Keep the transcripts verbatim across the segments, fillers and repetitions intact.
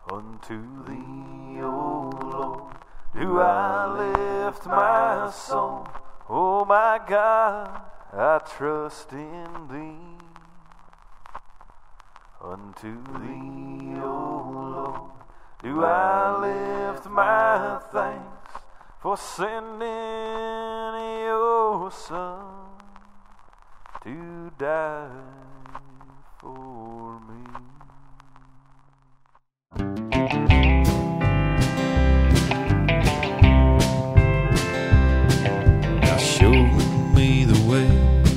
Unto thee, O Lord, do I lift my soul. Oh my God, I trust in thee. Unto thee, O Lord, do I lift my thanks for sending your Son to die for me. Now show me the way,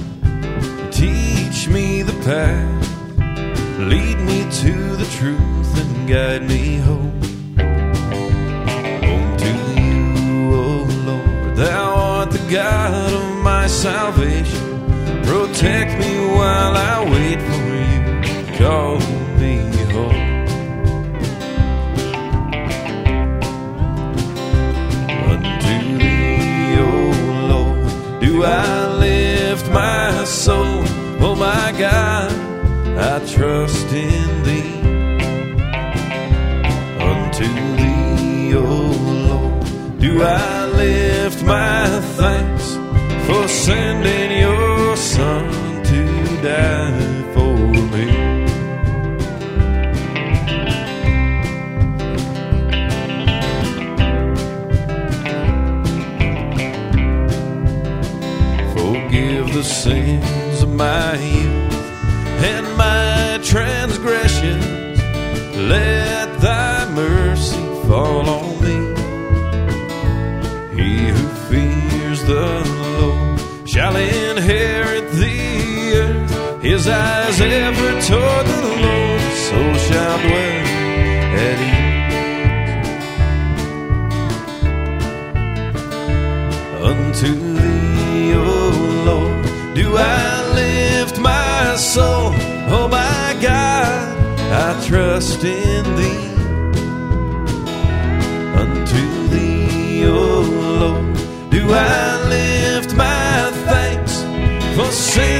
teach me the path, lead me to the truth and guide me home. Home to you, O Lord, thou art the God of my salvation. Protect me while I wait for you, call me home. Unto thee, O Lord, do I lift my soul. Oh my God, I trust in thee. Unto thee, O Lord, do I lift my thanks for sending your Son to die for me. Forgive the sins of my youth and my transgressions. Let thy mercy fall on me. He who fears the Lord shall inherit the earth. His eyes ever toward the Lord, his soul shall dwell at ease. Unto thee, O Lord, do I lift my soul. Oh my God, I trust in thee. Unto thee, O Lord, do I lift my thanks for sin.